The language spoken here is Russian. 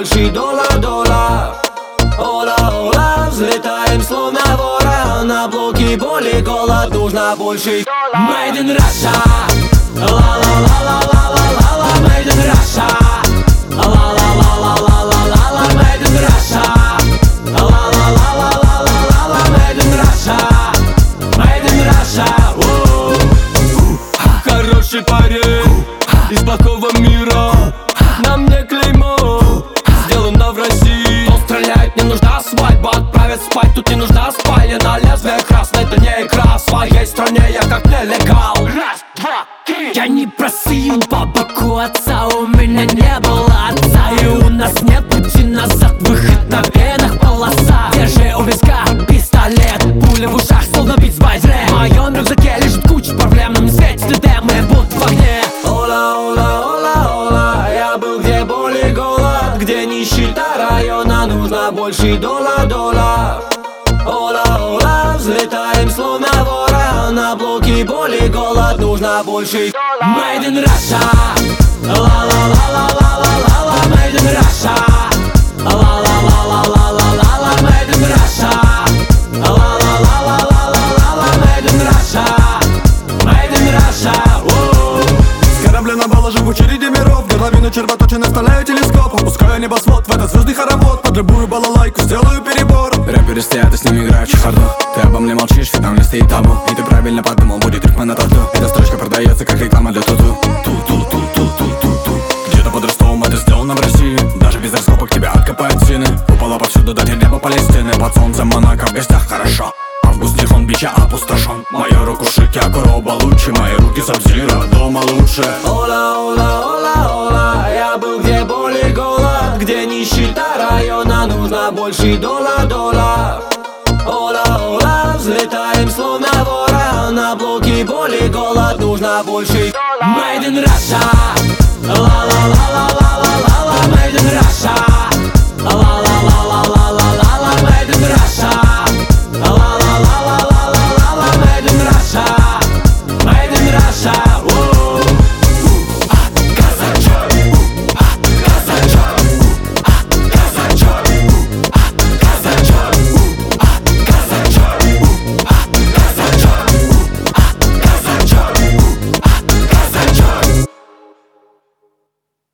больше дола. Ола, взлетаем словно ворон. На блоке боль и голод, нужно больше Made in Russia. Ла-ла-ла-ла-ла-ла-ла, Made in Russia. Ла-ла-ла-ла-ла-ла-ла, Made in Russia. Ла-ла-ла-ла-ла-ла-ла, Made in Russia. Made in Russia. Хороший парень из плохого мира, на мне клеймо, сделано в России. Кто стреляет, не нужна свадьба, отправят спать, тут не нужна спальня. Лезвие красное, это не игра, в своей стране я как нелегал. Раз, два, три. Я не просил по боку отца, у меня не было отца, и у нас нет пути назад, выход на венах полоса. Держи у виска пистолет, пуля в ушах, словно бит с байзре. В моем рюкзаке лежит куча проблем, но мне светит ДД, мы будто в огне. Ола, я был где боль и голод, где нищета района, нужно больше дола. Ола, взлетаем словно ворон. На блоке боль и голод, нужно больше Made in Russia. Ла-ла-ла-ла-ла-ла-ла, Made in Russia. Ла-ла-ла-ла-ла-ла-ла, Made in Russia. Ла-ла-ла-ла-ла-ла-ла, Made in Russia. Made in Russia. С корабля на бала живу в череде миров, в голове червоточины вставляю телескоп. Опускаю небосвод в этот звездный хоровод, под любую балалайку сделаю перебор. Рэперы стоят, и с ними играю в чехарду. Ты обо мне молчишь, ведь там не стоит табу. И ты правильно подумал, будет рифма на тату. Эта строчка продается, как реклама для туту. Ту-ту-ту-ту-ту-ту. Где-то под Ростовом это сделано в России. Даже без раскопок тебя откопают сины. Упала повсюду, дать небо Палестины. Под солнцем Монако в гостях хорошо. Август Нихон бича опустошен. Мою руку шики, Акуроба лучше. Мои руки Сабзиро, дома лучше. Ола, я был где боль и голод, где нищета района, нужно больше дола. Ола, взлетаем словно ворон. На блоке боль и голод, нужно больше Made in Russia. Ла-ла-ла-ла.